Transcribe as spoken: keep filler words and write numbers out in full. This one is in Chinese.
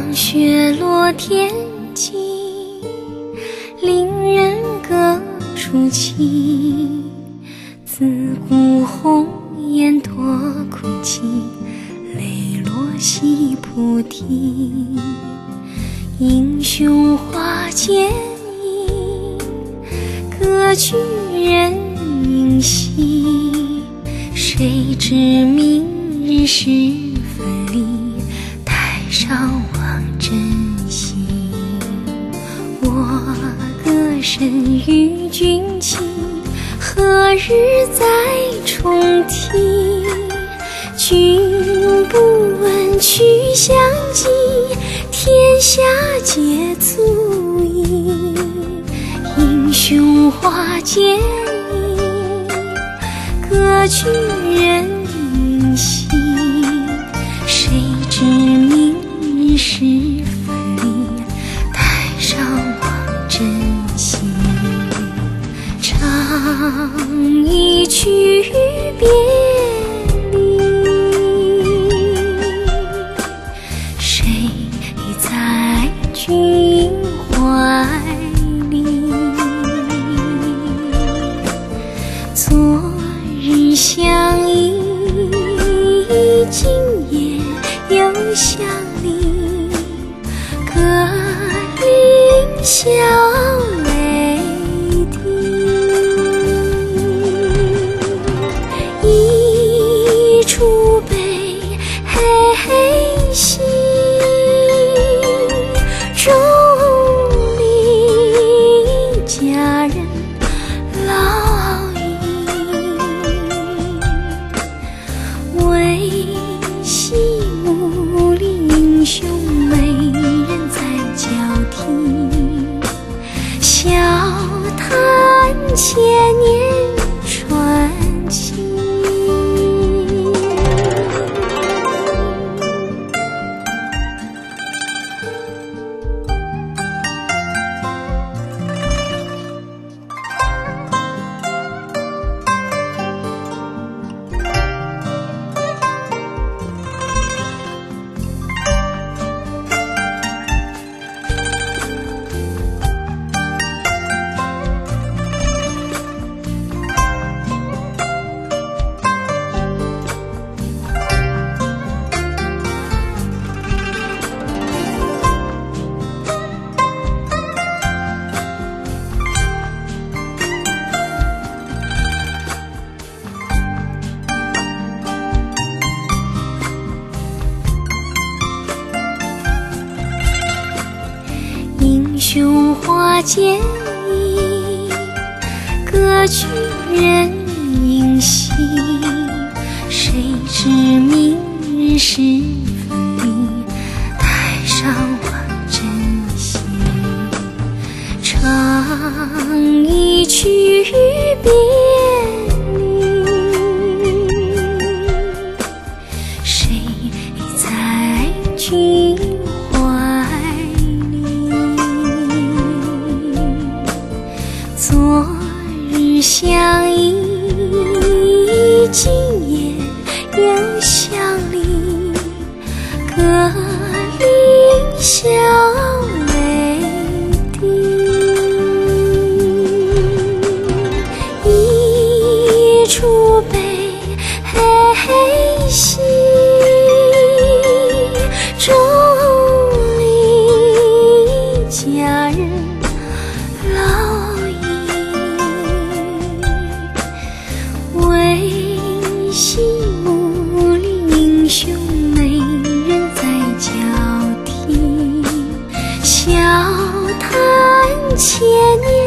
当雪落天际，令人各抒情。自古红颜多苦泣，泪落西菩提。英雄花间影，歌曲人影稀。谁知明日时分离，台上望真心。我歌声与君起，何日再重提？君不问去向几，天下皆足矣。英雄花间影，歌曲人影稀。谁知明日时分离，台上望真心。唱一曲别离，谁在君怀里？昨日相依，今夜又相离，各领笑泪滴。一出悲，嘿嘿兮，钟离佳人老矣。为戏幕里英雄美人在交替，笑谈千年传奇。英雄花间影，歌曲人影稀。谁知明日时分离，台上望真心。唱一曲别离，谁在君怀里？昨日相依，今夜又相离，各领笑泪滴。一出悲，嘿嘿兮，钟离佳人老矣。为戏幕里英雄美人在交替，笑谈千年